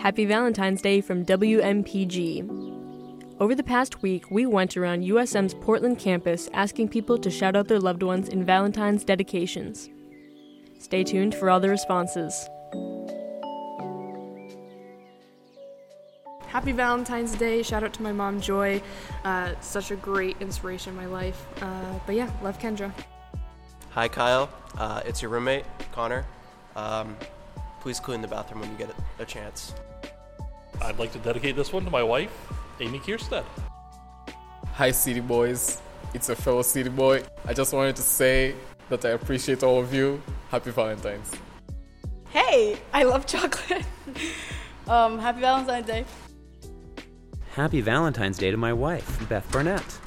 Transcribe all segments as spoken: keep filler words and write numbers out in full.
Happy Valentine's Day from W M P G. Over the past week, we went around U S M's Portland campus asking people to shout out their loved ones in Valentine's dedications. Stay tuned for all the responses. Happy Valentine's Day. Shout out to my mom, Joy. Uh, such a great inspiration in my life. Uh, but yeah, love Kendra. Hi, Kyle. Uh, it's your roommate, Connor. Um, please clean the bathroom when you get a chance. I'd like to dedicate this one to my wife, Amy Kierstead. Hi, City Boys. It's a fellow City Boy. I just wanted to say that I appreciate all of you. Happy Valentine's. Hey, I love chocolate. um, happy Valentine's Day. Happy Valentine's Day to my wife, Beth Barnett.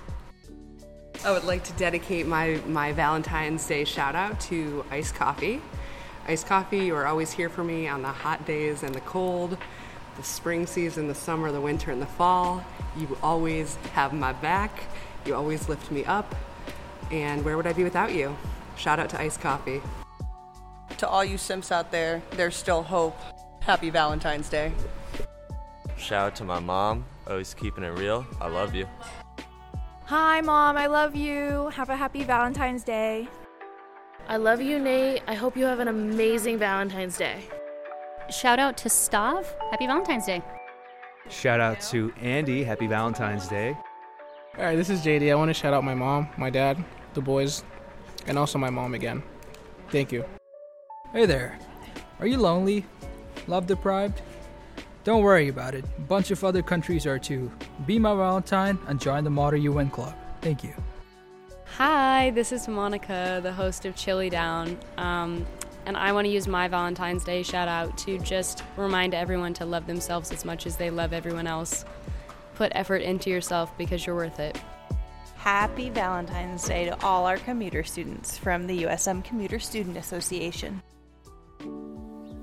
I would like to dedicate my, my Valentine's Day shout out to Iced Coffee. Iced Coffee, you are always here for me on the hot days and the cold, the spring season, the summer, the winter, and the fall. You always have my back. You always lift me up. And where would I be without you? Shout out to Iced Coffee. To all you simps out there, there's still hope. Happy Valentine's Day. Shout out to my mom, always keeping it real. I love you. Hi, Mom, I love you. Have a happy Valentine's Day. I love you, Nate. I hope you have an amazing Valentine's Day. Shout out to Stav. Happy Valentine's Day. Shout out to Andy. Happy Valentine's Day. All right, this is J D. I want to shout out my mom, my dad, the boys, and also my mom again. Thank you. Hey there. Are you lonely? Love deprived? Don't worry about it. A bunch of other countries are too. Be my Valentine and join the Model U N Club. Thank you. Hi, this is Monica, the host of Chili Down. Um, and I want to use my Valentine's Day shout out to just remind everyone to love themselves as much as they love everyone else. Put effort into yourself because you're worth it. Happy Valentine's Day to all our commuter students from the U S M Commuter Student Association.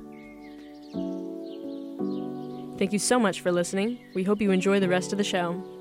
Thank you so much for listening. We hope you enjoy the rest of the show.